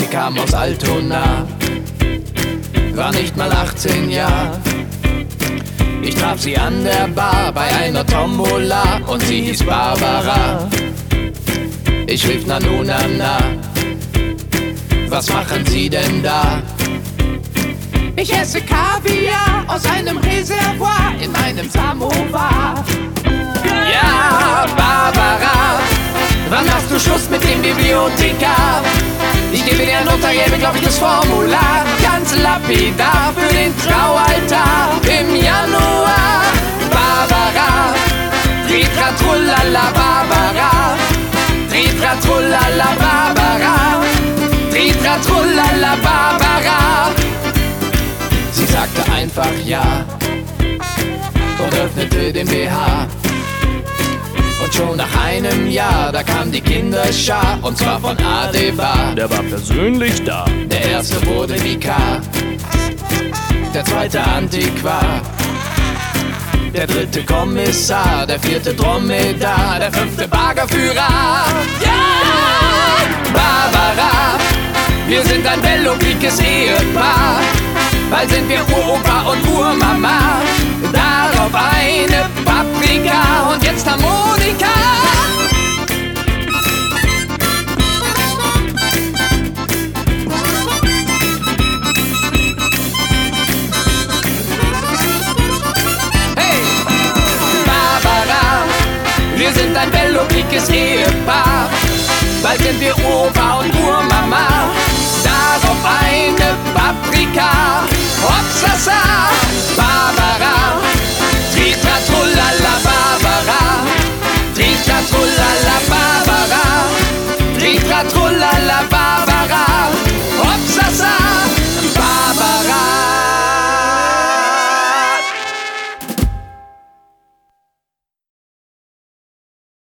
kam aus Altona, war nicht mal 18 Jahre. Ich traf sie an der Bar bei einer Tombola und sie hieß Barbara. Ich rief Nanu Nana, was machen Sie denn da? Ich esse Kaviar aus einem Reservoir in meinem Samovar. Ja, Barbara, wann hast du Schluss mit dem Bibliothekar? Ich gebe dir ein untergebeglaubiges Formular, ganz lapidar für den Traualtar im Januar. Barbara, Tritra trullala Barbara, Tritra trullala Barbara, Tritra trullala Barbara. Sie sagte einfach ja und öffnete den BH. Und schon nach einem Jahr, da kam die Kinderschar, und zwar von Adeba. Der war persönlich da. Der erste wurde Vikar, der zweite Antiquar, der dritte Kommissar, der vierte Dromedar, der fünfte Baggerführer. Ja, Barbara, wir sind ein bello-quiques Ehepaar. Bald sind wir Uropa und Urmama. Darauf eine Paprika und jetzt Harmonika.